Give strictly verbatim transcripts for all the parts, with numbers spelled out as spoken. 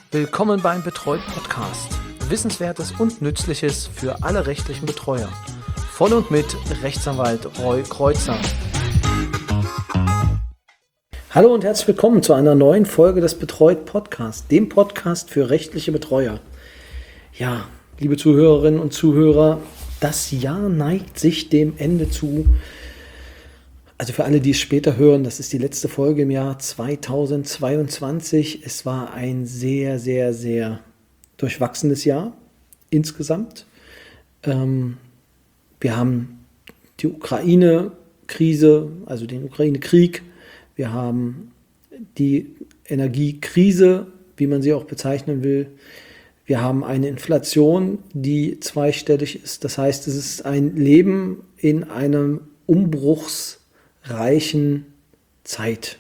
Willkommen beim Betreut Podcast. Wissenswertes und Nützliches für alle rechtlichen Betreuer. Von und mit Rechtsanwalt Roy Kreuzer. Hallo und herzlich willkommen zu einer neuen Folge des Betreut Podcasts, dem Podcast für rechtliche Betreuer. Ja, liebe Zuhörerinnen und Zuhörer, das Jahr neigt sich dem Ende zu. Also für alle, die es später hören, das ist die letzte Folge im Jahr zweitausendzweiundzwanzig. Es war ein sehr, sehr, sehr durchwachsenes Jahr insgesamt. Ähm, wir haben die Ukraine-Krise, also den Ukraine-Krieg. Wir haben die Energiekrise, wie man sie auch bezeichnen will. Wir haben eine Inflation, die zweistellig ist. Das heißt, es ist ein Leben in einem Umbruchs reichen Zeit.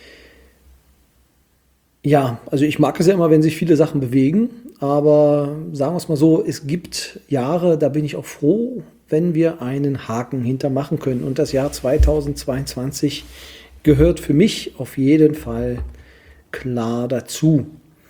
Ja, also ich mag es ja immer, wenn sich viele Sachen bewegen, aber sagen wir es mal so, es gibt Jahre, da bin ich auch froh, wenn wir einen Haken hintermachen können. Und das Jahr zweitausendzweiundzwanzig gehört für mich auf jeden Fall klar dazu.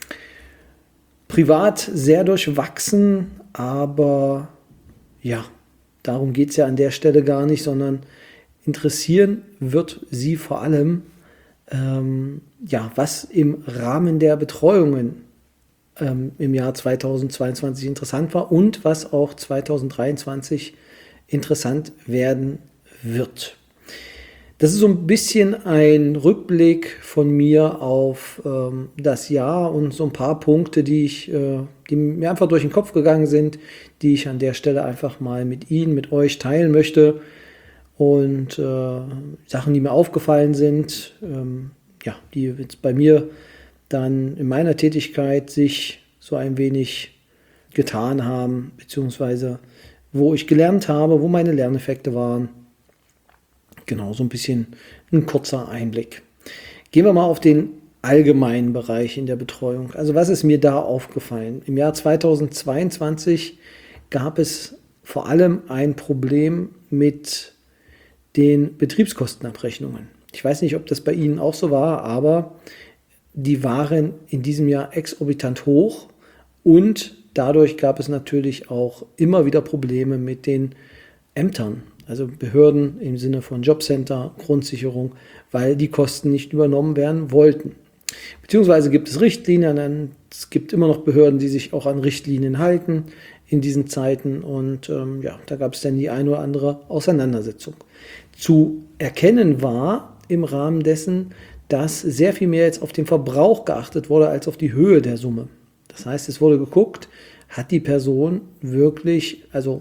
Privat sehr durchwachsen, aber ja, darum geht es ja an der Stelle gar nicht, sondern interessieren wird Sie vor allem, ähm, ja, was im Rahmen der Betreuungen ähm, im Jahr zweitausendzweiundzwanzig interessant war und was auch zweitausenddreiundzwanzig interessant werden wird. Das ist so ein bisschen ein Rückblick von mir auf ähm, das Jahr und so ein paar Punkte, die, ich, äh, die mir einfach durch den Kopf gegangen sind, die ich an der Stelle einfach mal mit Ihnen, mit euch teilen möchte. Und äh, Sachen, die mir aufgefallen sind, ähm, ja, die jetzt bei mir dann in meiner Tätigkeit sich so ein wenig getan haben, beziehungsweise wo ich gelernt habe, wo meine Lerneffekte waren. Genau, so ein bisschen ein kurzer Einblick. Gehen wir mal auf den allgemeinen Bereich in der Betreuung. Also was ist mir da aufgefallen? Im Jahr zweitausendzweiundzwanzig gab es vor allem ein Problem mit den Betriebskostenabrechnungen. Ich weiß nicht, ob das bei Ihnen auch so war, aber die waren in diesem Jahr exorbitant hoch und dadurch gab es natürlich auch immer wieder Probleme mit den Ämtern, also Behörden im Sinne von Jobcenter, Grundsicherung, weil die Kosten nicht übernommen werden wollten. Beziehungsweise gibt es Richtlinien, es gibt immer noch Behörden, die sich auch an Richtlinien halten in diesen Zeiten und ähm, ja, da gab es dann die eine oder andere Auseinandersetzung. Zu erkennen war im Rahmen dessen, dass sehr viel mehr jetzt auf den Verbrauch geachtet wurde als auf die Höhe der Summe. Das heißt, es wurde geguckt, hat die Person wirklich also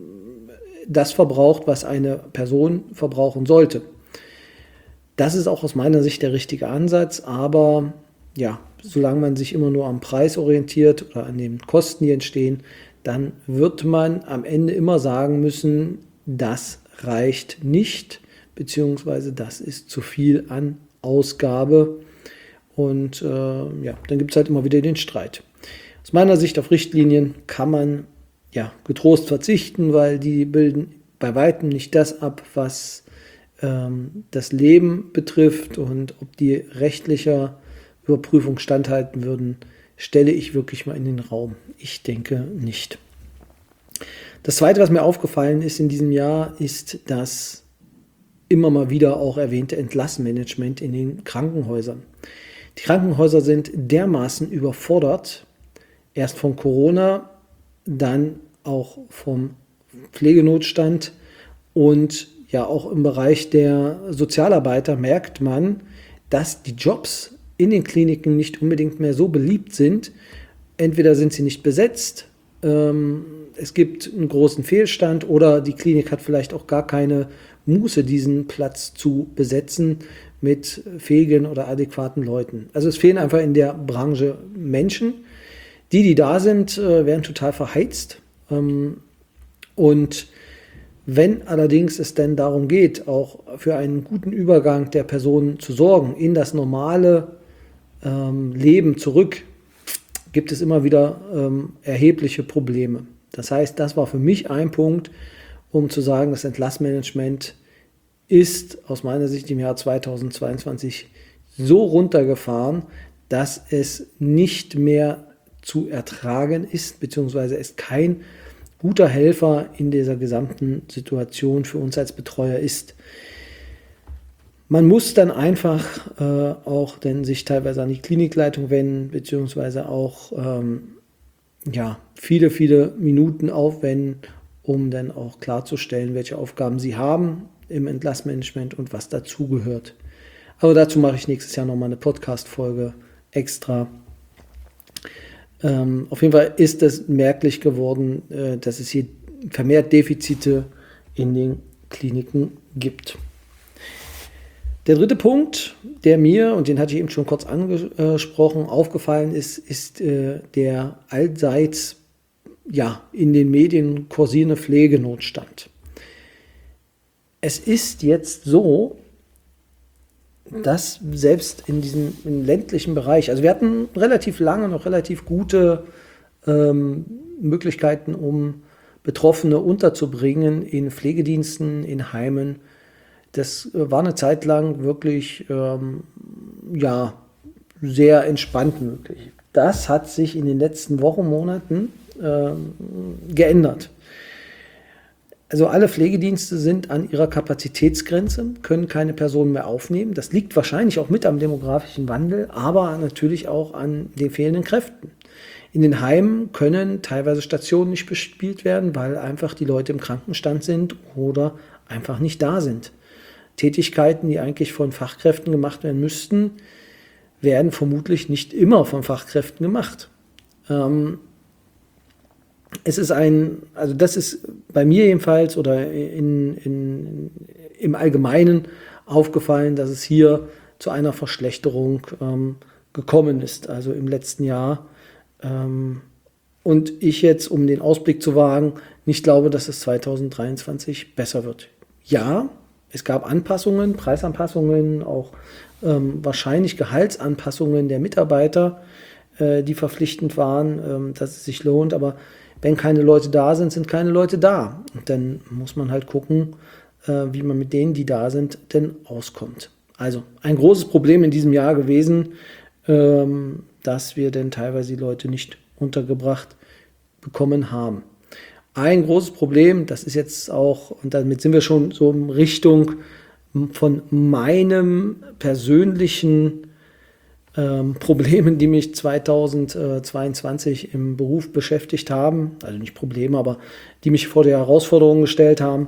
das verbraucht, was eine Person verbrauchen sollte. Das ist auch aus meiner Sicht der richtige Ansatz, aber ja, solange man sich immer nur am Preis orientiert oder an den Kosten, die entstehen, dann wird man am Ende immer sagen müssen, das reicht nicht, beziehungsweise das ist zu viel an Ausgabe und äh, ja, dann gibt es halt immer wieder den Streit. Aus meiner Sicht auf Richtlinien kann man ja getrost verzichten, weil die bilden bei weitem nicht das ab, was ähm, das Leben betrifft und ob die rechtlicher Überprüfung standhalten würden, stelle ich wirklich mal in den Raum. Ich denke nicht. Das Zweite, was mir aufgefallen ist in diesem Jahr, ist das immer mal wieder auch erwähnte Entlassmanagement in den Krankenhäusern. Die Krankenhäuser sind dermaßen überfordert, erst von Corona, dann auch vom Pflegenotstand und ja auch im Bereich der Sozialarbeiter merkt man, dass die Jobs in den Kliniken nicht unbedingt mehr so beliebt sind. Entweder sind sie nicht besetzt, ähm, es gibt einen großen Fehlstand oder die Klinik hat vielleicht auch gar keine Muße, diesen Platz zu besetzen mit fähigen oder adäquaten Leuten. Also es fehlen einfach in der Branche Menschen. Die, die da sind, werden total verheizt. Und wenn allerdings es denn darum geht, auch für einen guten Übergang der Personen zu sorgen, in das normale Leben zurück, gibt es immer wieder erhebliche Probleme. Das heißt, das war für mich ein Punkt, um zu sagen, das Entlassmanagement ist aus meiner Sicht im Jahr zweitausendzweiundzwanzig so runtergefahren, dass es nicht mehr zu ertragen ist, beziehungsweise es kein guter Helfer in dieser gesamten Situation für uns als Betreuer ist. Man muss dann einfach äh, auch denn sich teilweise an die Klinikleitung wenden, beziehungsweise auch ähm, ja, viele, viele Minuten aufwenden, um dann auch klarzustellen, welche Aufgaben sie haben im Entlassmanagement und was dazugehört. Aber dazu mache ich nächstes Jahr nochmal eine Podcast-Folge extra. Ähm, auf jeden Fall ist es merklich geworden, äh, dass es hier vermehrt Defizite in den Kliniken gibt. Der dritte Punkt, der mir, und den hatte ich eben schon kurz angesprochen, aufgefallen ist, ist äh, der allseits ja, in den Medien kursierende Pflegenotstand. Es ist jetzt so, dass selbst in diesem im ländlichen Bereich, also wir hatten relativ lange noch relativ gute ähm, Möglichkeiten, um Betroffene unterzubringen in Pflegediensten, in Heimen. Das war eine Zeit lang wirklich ähm, ja, sehr entspannt möglich. Das hat sich in den letzten Wochen, Monaten ähm, geändert. Also alle Pflegedienste sind an ihrer Kapazitätsgrenze, können keine Personen mehr aufnehmen. Das liegt wahrscheinlich auch mit am demografischen Wandel, aber natürlich auch an den fehlenden Kräften. In den Heimen können teilweise Stationen nicht bespielt werden, weil einfach die Leute im Krankenstand sind oder einfach nicht da sind. Tätigkeiten, die eigentlich von Fachkräften gemacht werden müssten, werden vermutlich nicht immer von Fachkräften gemacht. Ähm, Es ist ein, also das ist bei mir jedenfalls oder in, in, im Allgemeinen aufgefallen, dass es hier zu einer Verschlechterung ähm, gekommen ist, also im letzten Jahr. Ähm, und ich jetzt, um den Ausblick zu wagen, nicht glaube, dass es zwanzig dreiundzwanzig besser wird. Ja, es gab Anpassungen, Preisanpassungen, auch ähm, wahrscheinlich Gehaltsanpassungen der Mitarbeiter, äh, die verpflichtend waren, ähm, dass es sich lohnt, aber wenn keine Leute da sind, sind keine Leute da. Und dann muss man halt gucken, äh, wie man mit denen, die da sind, denn auskommt. Also ein großes Problem in diesem Jahr gewesen, ähm, dass wir denn teilweise die Leute nicht untergebracht bekommen haben. Ein großes Problem, das ist jetzt auch, und damit sind wir schon so in Richtung von meinem persönlichen Ähm, Problemen, die mich zweitausendzweiundzwanzig im Beruf beschäftigt haben, also nicht Probleme, aber die mich vor die Herausforderungen gestellt haben,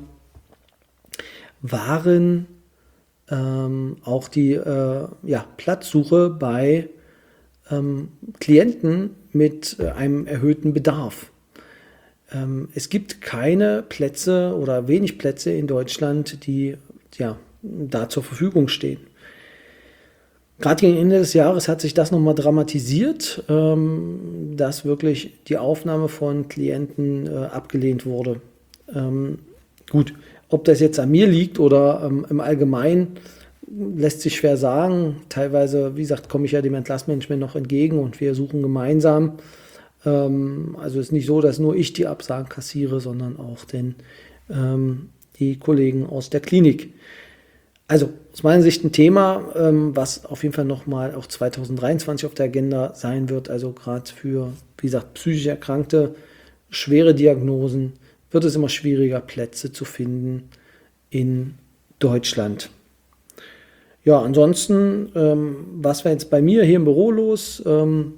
waren ähm, auch die äh, ja, Platzsuche bei ähm, Klienten mit äh, einem erhöhten Bedarf. Ähm, es gibt keine Plätze oder wenig Plätze in Deutschland, die ja, da zur Verfügung stehen. Gerade gegen Ende des Jahres hat sich das nochmal dramatisiert, ähm, dass wirklich die Aufnahme von Klienten äh, abgelehnt wurde. Ähm, gut, ob das jetzt an mir liegt oder ähm, im Allgemeinen, lässt sich schwer sagen. Teilweise, wie gesagt, komme ich ja dem Entlassmanagement noch entgegen und wir suchen gemeinsam. Ähm, also es ist nicht so, dass nur ich die Absagen kassiere, sondern auch den, ähm, die Kollegen aus der Klinik. Also aus meiner Sicht ein Thema, ähm, was auf jeden Fall nochmal auch zwanzig dreiundzwanzig auf der Agenda sein wird. Also gerade für, wie gesagt, psychisch Erkrankte, schwere Diagnosen, wird es immer schwieriger, Plätze zu finden in Deutschland. Ja, ansonsten, ähm, was war jetzt bei mir hier im Büro los? Ähm,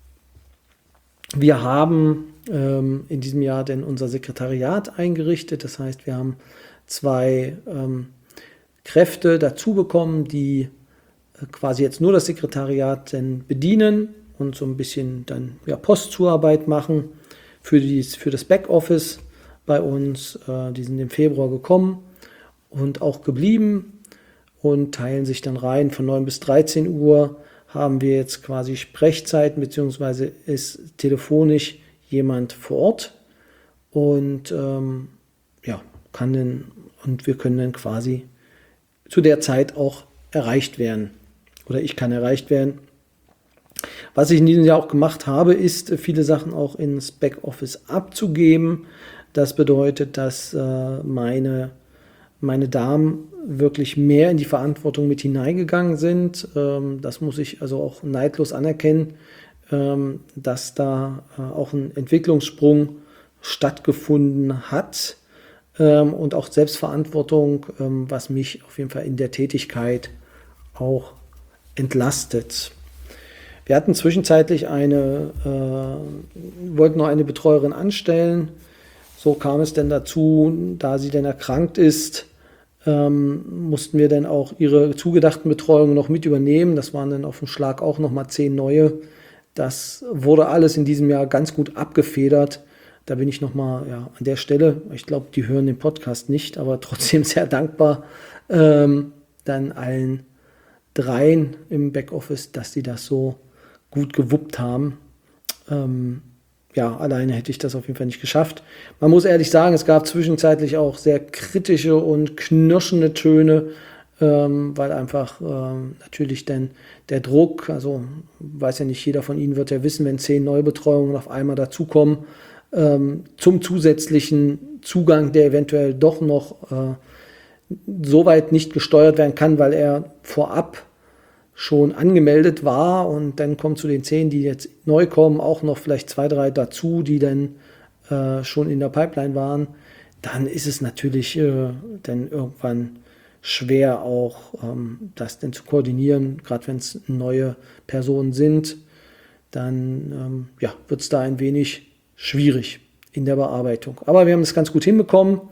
wir haben ähm, in diesem Jahr denn unser Sekretariat eingerichtet. Das heißt, wir haben zwei ähm, Kräfte dazu bekommen, die äh, quasi jetzt nur das Sekretariat dann bedienen und so ein bisschen dann ja, Postzuarbeit machen für, dies, für das Backoffice bei uns. Äh, die sind im Februar gekommen und auch geblieben und teilen sich dann rein. Von neun bis dreizehn Uhr haben wir jetzt quasi Sprechzeiten, beziehungsweise ist telefonisch jemand vor Ort und ähm, ja, kann dann, und wir können dann quasi zu der Zeit auch erreicht werden. Oder ich kann erreicht werden. Was ich in diesem Jahr auch gemacht habe, ist, viele Sachen auch ins Backoffice abzugeben. Das bedeutet, dass äh, meine, meine Damen wirklich mehr in die Verantwortung mit hineingegangen sind. Ähm, das muss ich also auch neidlos anerkennen, ähm, dass da äh, auch ein Entwicklungssprung stattgefunden hat ähm, und auch Selbstverantwortung, ähm, was mich auf jeden Fall in der Tätigkeit auch entlastet. Wir hatten zwischenzeitlich eine, äh, wollten noch eine Betreuerin anstellen. So kam es denn dazu, da sie denn erkrankt ist, ähm, mussten wir dann auch ihre zugedachten Betreuungen noch mit übernehmen. Das waren dann auf den Schlag auch nochmal zehn neue. Das wurde alles in diesem Jahr ganz gut abgefedert. Da bin ich nochmal ja, an der Stelle, ich glaube, die hören den Podcast nicht, aber trotzdem sehr dankbar, ähm, dann allen dreien im Backoffice, dass die das so gut gewuppt haben. Ähm, ja, alleine hätte ich das auf jeden Fall nicht geschafft. Man muss ehrlich sagen, es gab zwischenzeitlich auch sehr kritische und knirschende Töne, ähm, weil einfach ähm, natürlich dann der Druck, also weiß ja nicht, jeder von Ihnen wird ja wissen, wenn zehn Neubetreuungen auf einmal dazukommen, ähm, zum zusätzlichen Zugang, der eventuell doch noch äh, so weit nicht gesteuert werden kann, weil er vorab schon angemeldet war und dann kommen zu den zehn, die jetzt neu kommen, auch noch vielleicht zwei, drei dazu, die dann äh, schon in der Pipeline waren, dann ist es natürlich äh, dann irgendwann schwer auch ähm, das dann zu koordinieren, gerade wenn es neue Personen sind, dann ähm, ja, wird es da ein wenig schwierig in der Bearbeitung. Aber wir haben das ganz gut hinbekommen.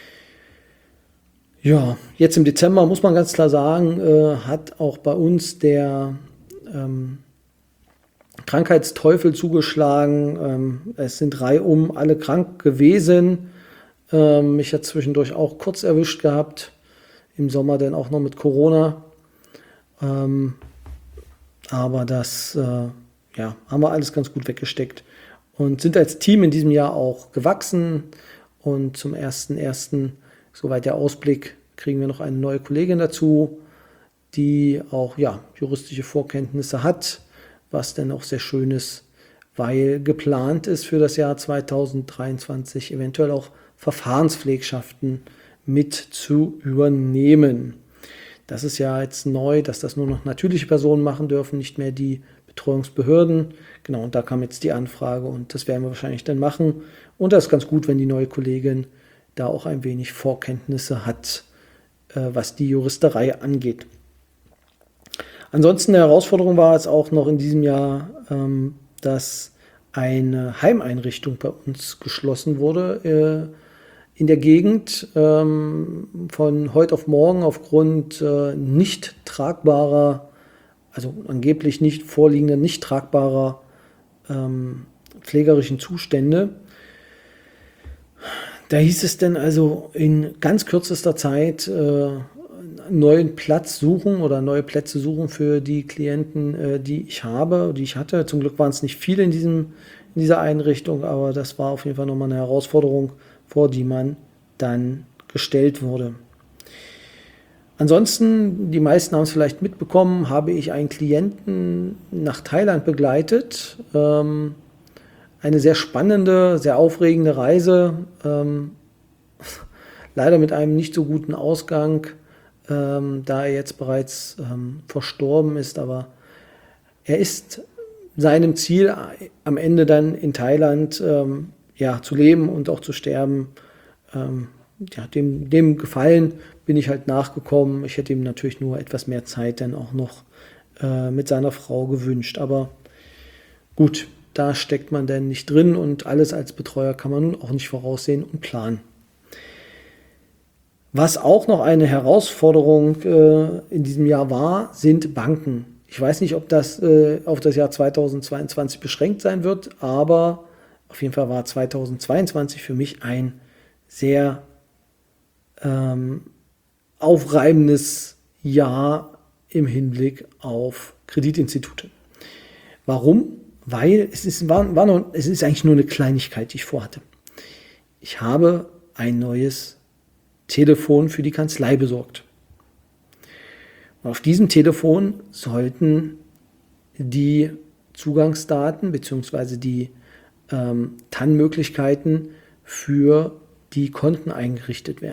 Ja, jetzt im Dezember muss man ganz klar sagen, äh, hat auch bei uns der ähm, Krankheitsteufel zugeschlagen. Ähm, es sind reihum alle krank gewesen. Ähm, mich hat zwischendurch auch kurz erwischt gehabt. Im Sommer dann auch noch mit Corona. Ähm, aber das äh, ja, haben wir alles ganz gut weggesteckt. Und sind als Team in diesem Jahr auch gewachsen. Und zum ersten ersten Soweit der Ausblick, kriegen wir noch eine neue Kollegin dazu, die auch ja, juristische Vorkenntnisse hat, was dann auch sehr schön ist, weil geplant ist für das Jahr zweitausenddreiundzwanzig eventuell auch Verfahrenspflegschaften mit zu übernehmen. Das ist ja jetzt neu, dass das nur noch natürliche Personen machen dürfen, nicht mehr die Betreuungsbehörden. Genau, und da kam jetzt die Anfrage und das werden wir wahrscheinlich dann machen. Und das ist ganz gut, wenn die neue Kollegin da auch ein wenig Vorkenntnisse hat, äh, was die Juristerei angeht. Ansonsten eine Herausforderung war es auch noch in diesem Jahr, ähm, dass eine Heimeinrichtung bei uns geschlossen wurde äh, in der Gegend ähm, von heute auf morgen aufgrund äh, nicht tragbarer, also angeblich nicht vorliegender, nicht tragbarer ähm, pflegerischen Zustände. Da hieß es dann also in ganz kürzester Zeit äh, einen neuen Platz suchen oder neue Plätze suchen für die Klienten, äh, die ich habe, die ich hatte. Zum Glück waren es nicht viele in, diesem, in dieser Einrichtung, aber das war auf jeden Fall nochmal eine Herausforderung, vor die man dann gestellt wurde. Ansonsten, die meisten haben es vielleicht mitbekommen, habe ich einen Klienten nach Thailand begleitet. Ähm, Eine sehr spannende, sehr aufregende Reise, ähm, leider mit einem nicht so guten Ausgang, ähm, da er jetzt bereits ähm, verstorben ist, aber er ist seinem Ziel am Ende dann in Thailand ähm, ja, zu leben und auch zu sterben. Ähm, ja, dem, dem Gefallen bin ich halt nachgekommen. Ich hätte ihm natürlich nur etwas mehr Zeit dann auch noch äh, mit seiner Frau gewünscht, aber gut. Da steckt man denn nicht drin und alles als Betreuer kann man nun auch nicht voraussehen und planen. Was auch noch eine Herausforderung äh, in diesem Jahr war, sind Banken. Ich weiß nicht, ob das äh, auf das Jahr zweitausendzweiundzwanzig beschränkt sein wird, aber auf jeden Fall war zweitausendzweiundzwanzig für mich ein sehr ähm, aufreibendes Jahr im Hinblick auf Kreditinstitute. Warum? Weil es ist, war, war noch, es ist eigentlich nur eine Kleinigkeit, die ich vorhatte. Ich habe ein neues Telefon für die Kanzlei besorgt. Und auf diesem Telefon sollten die Zugangsdaten bzw. die ähm, T A N-Möglichkeiten für die Konten eingerichtet werden.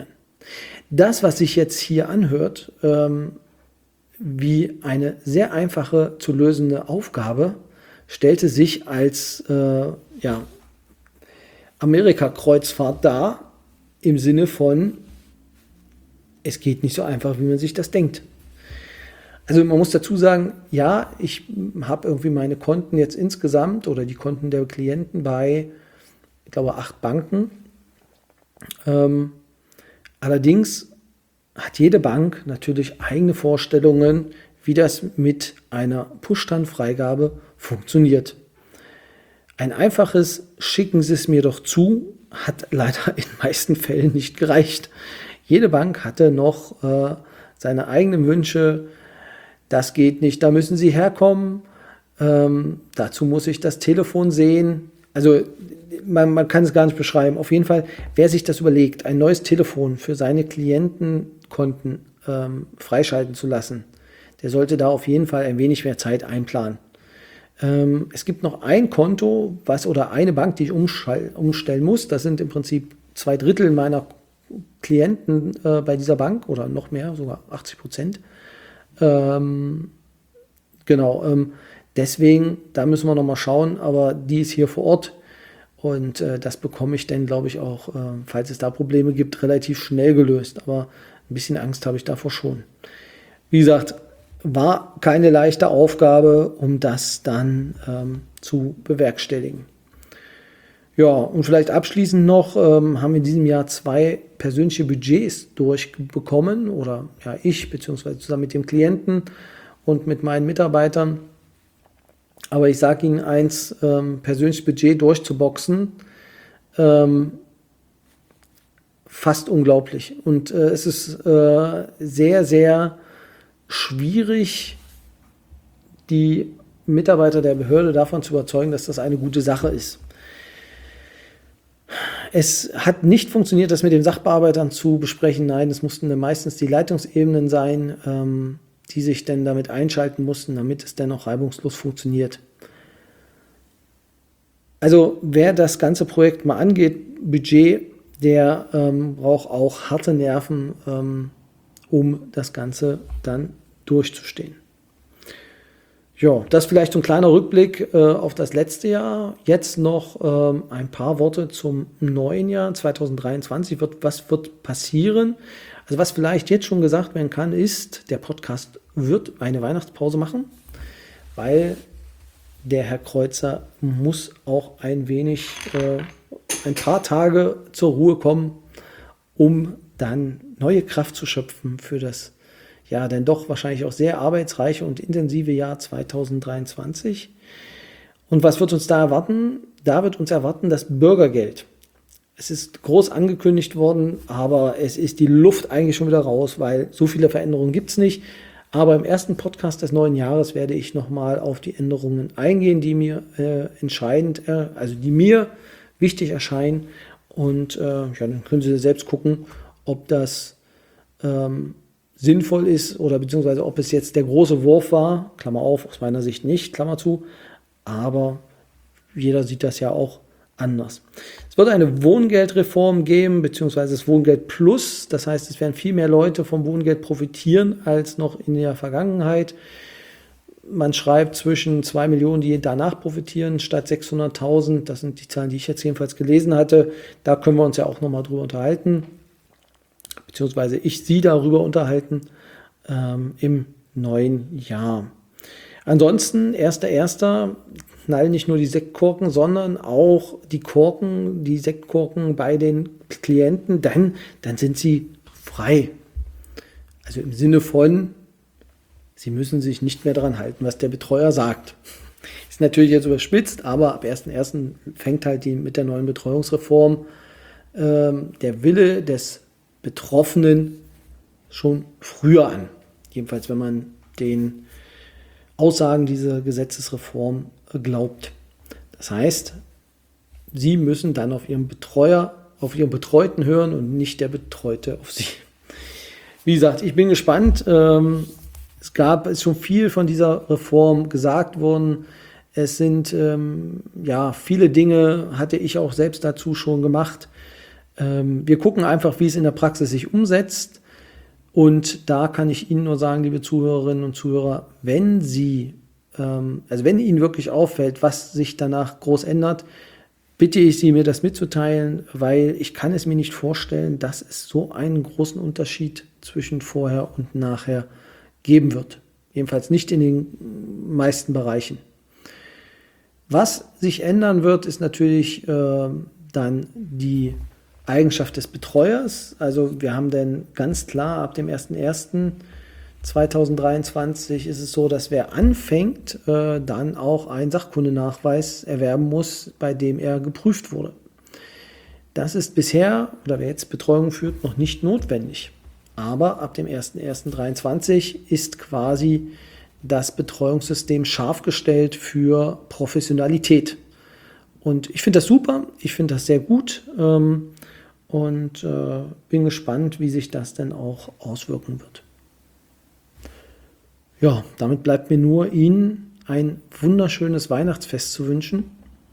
Das, was sich jetzt hier anhört, ähm, wie eine sehr einfache zu lösende Aufgabe, stellte sich als äh, ja, Amerika-Kreuzfahrt dar, im Sinne von, es geht nicht so einfach, wie man sich das denkt. Also man muss dazu sagen, ja, ich habe irgendwie meine Konten jetzt insgesamt oder die Konten der Klienten bei, ich glaube, acht Banken. Ähm, allerdings hat jede Bank natürlich eigene Vorstellungen, wie das mit einer Push-Stand-Freigabe funktioniert. Ein einfaches "Schicken Sie es mir doch zu" hat leider in den meisten Fällen nicht gereicht. Jede Bank hatte noch äh, seine eigenen Wünsche. Das geht nicht, da müssen Sie herkommen. Ähm, dazu muss ich das Telefon sehen. Also man, man kann es gar nicht beschreiben. Auf jeden Fall, wer sich das überlegt, ein neues Telefon für seine Klientenkonten ähm, freischalten zu lassen, der sollte da auf jeden Fall ein wenig mehr Zeit einplanen. Ähm, es gibt noch ein Konto, was oder eine Bank, die ich umstellen muss. Das sind im Prinzip zwei Drittel meiner Klienten äh, bei dieser Bank oder noch mehr, sogar achtzig Prozent. Ähm, genau, ähm, deswegen, da müssen wir nochmal schauen, aber die ist hier vor Ort und äh, das bekomme ich dann, glaube ich, auch, äh, falls es da Probleme gibt, relativ schnell gelöst. Aber ein bisschen Angst habe ich davor schon. Wie gesagt, war keine leichte Aufgabe, um das dann ähm, zu bewerkstelligen. Ja, und vielleicht abschließend noch, ähm, haben wir in diesem Jahr zwei persönliche Budgets durchbekommen, oder ja, ich, beziehungsweise zusammen mit dem Klienten und mit meinen Mitarbeitern. Aber ich sage Ihnen eins, ähm, persönliches Budget durchzuboxen, ähm, fast unglaublich. Und äh, es ist äh, sehr, sehr schwierig, die Mitarbeiter der Behörde davon zu überzeugen, dass das eine gute Sache ist. Es hat nicht funktioniert, das mit den Sachbearbeitern zu besprechen. Nein, es mussten dann meistens die Leitungsebenen sein, ähm, die sich dann damit einschalten mussten, damit es dann auch reibungslos funktioniert. Also wer das ganze Projekt mal angeht, Budget, der ähm, braucht auch harte Nerven, ähm, um das Ganze dann durchzustehen. Ja, das vielleicht so ein kleiner Rückblick äh, auf das letzte Jahr. Jetzt noch ähm, ein paar Worte zum neuen Jahr zwanzig dreiundzwanzig. Wird, was wird passieren? Also was vielleicht jetzt schon gesagt werden kann, ist, der Podcast wird eine Weihnachtspause machen, weil der Herr Kreuzer muss auch ein wenig, äh, ein paar Tage zur Ruhe kommen, um dann neue Kraft zu schöpfen für das ja, dann doch wahrscheinlich auch sehr arbeitsreiche und intensive Jahr zwanzig dreiundzwanzig. Und was wird uns da erwarten? Da wird uns erwarten das Bürgergeld. Es ist groß angekündigt worden, aber es ist die Luft eigentlich schon wieder raus, weil so viele Veränderungen gibt es nicht. Aber im ersten Podcast des neuen Jahres werde ich nochmal auf die Änderungen eingehen, die mir äh, entscheidend, äh, also die mir wichtig erscheinen. Und äh, ja, dann können Sie selbst gucken, ob das ähm, sinnvoll ist oder beziehungsweise ob es jetzt der große Wurf war, Klammer auf, aus meiner Sicht nicht, Klammer zu, aber jeder sieht das ja auch anders. Es wird eine Wohngeldreform geben, beziehungsweise das Wohngeld Plus, das heißt, es werden viel mehr Leute vom Wohngeld profitieren als noch in der Vergangenheit. Man schreibt zwischen zwei Millionen, die danach profitieren, statt sechshunderttausend, das sind die Zahlen, die ich jetzt jedenfalls gelesen hatte, da können wir uns ja auch nochmal drüber unterhalten. Beziehungsweise ich Sie darüber unterhalten ähm, im neuen Jahr. Ansonsten, erster erster knallen nicht nur die Sektkorken, sondern auch die Korken, die Sektkorken bei den Klienten, dann, dann sind sie frei. Also im Sinne von, Sie müssen sich nicht mehr daran halten, was der Betreuer sagt. Ist natürlich jetzt überspitzt, aber ab erster erster fängt halt die mit der neuen Betreuungsreform ähm, der Wille des Betroffenen schon früher an. Jedenfalls, wenn man den Aussagen dieser Gesetzesreform glaubt. Das heißt, Sie müssen dann auf Ihren Betreuer, auf Ihren Betreuten hören und nicht der Betreute auf Sie. Wie gesagt, ich bin gespannt. Es gab, ist schon viel von dieser Reform gesagt worden. Es sind ja viele Dinge, hatte ich auch selbst dazu schon gemacht. Ähm, wir gucken einfach, wie es in der Praxis sich umsetzt. Und da kann ich Ihnen nur sagen, liebe Zuhörerinnen und Zuhörer, wenn Sie, ähm, also wenn Ihnen wirklich auffällt, was sich danach groß ändert, bitte ich Sie, mir das mitzuteilen, weil ich kann es mir nicht vorstellen, dass es so einen großen Unterschied zwischen vorher und nachher geben wird. Jedenfalls nicht in den meisten Bereichen. Was sich ändern wird, ist natürlich äh, dann die Eigenschaft des Betreuers. Also wir haben dann ganz klar ab dem ersten ersten zweitausenddreiundzwanzig ist es so, dass wer anfängt, äh, dann auch einen Sachkundenachweis erwerben muss, bei dem er geprüft wurde. Das ist bisher, oder wer jetzt Betreuung führt, noch nicht notwendig. Aber ab dem ersten ersten dreiundzwanzig ist quasi das Betreuungssystem scharf gestellt für Professionalität. Und ich finde das super, ich finde das sehr gut ähm, und äh, bin gespannt, wie sich das denn auch auswirken wird. Ja, damit bleibt mir nur Ihnen ein wunderschönes Weihnachtsfest zu wünschen.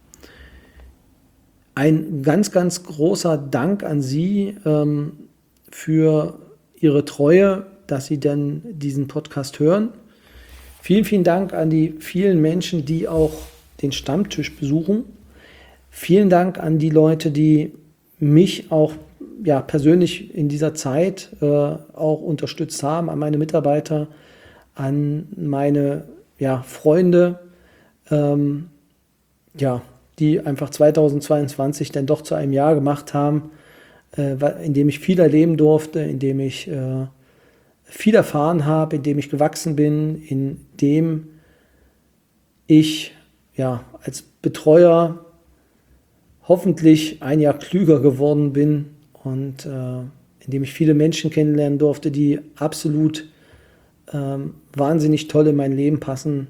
Ein ganz, ganz großer Dank an Sie ähm, für Ihre Treue, dass Sie dann diesen Podcast hören. Vielen, vielen Dank an die vielen Menschen, die auch den Stammtisch besuchen. Vielen Dank an die Leute, die mich auch ja, persönlich in dieser Zeit äh, auch unterstützt haben, an meine Mitarbeiter, an meine ja, Freunde, ähm, ja, die einfach zweitausendzweiundzwanzig dann doch zu einem Jahr gemacht haben, äh, in dem ich viel erleben durfte, in dem ich äh, viel erfahren habe, in dem ich gewachsen bin, in dem ich ja, als Betreuer hoffentlich ein Jahr klüger geworden bin und äh, in dem ich viele Menschen kennenlernen durfte, die absolut ähm, wahnsinnig toll in mein Leben passen.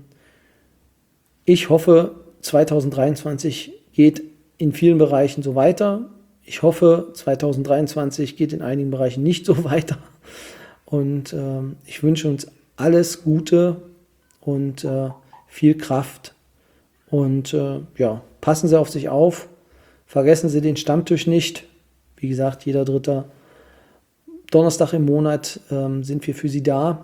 Ich hoffe, zweitausenddreiundzwanzig geht in vielen Bereichen so weiter. Ich hoffe, zweitausenddreiundzwanzig geht in einigen Bereichen nicht so weiter. Und äh, ich wünsche uns alles Gute und äh, viel Kraft. Und äh, ja, passen Sie auf sich auf. Vergessen Sie den Stammtisch nicht. Wie gesagt, jeder dritte Donnerstag im Monat äh, sind wir für Sie da.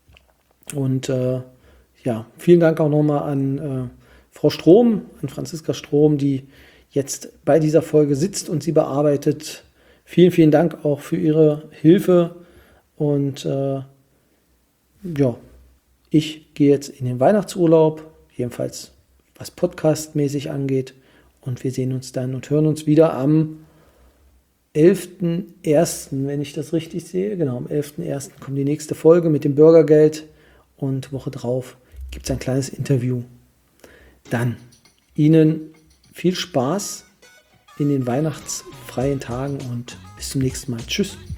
Und äh, ja, vielen Dank auch nochmal an äh, Frau Strom, an Franziska Strom, die jetzt bei dieser Folge sitzt und sie bearbeitet. Vielen, vielen Dank auch für Ihre Hilfe. Und äh, ja, ich gehe jetzt in den Weihnachtsurlaub, jedenfalls was podcastmäßig angeht. Und wir sehen uns dann und hören uns wieder am elften ersten, wenn ich das richtig sehe. Genau, am elften ersten kommt die nächste Folge mit dem Bürgergeld und Woche drauf gibt es ein kleines Interview. Dann Ihnen viel Spaß in den weihnachtsfreien Tagen und bis zum nächsten Mal. Tschüss.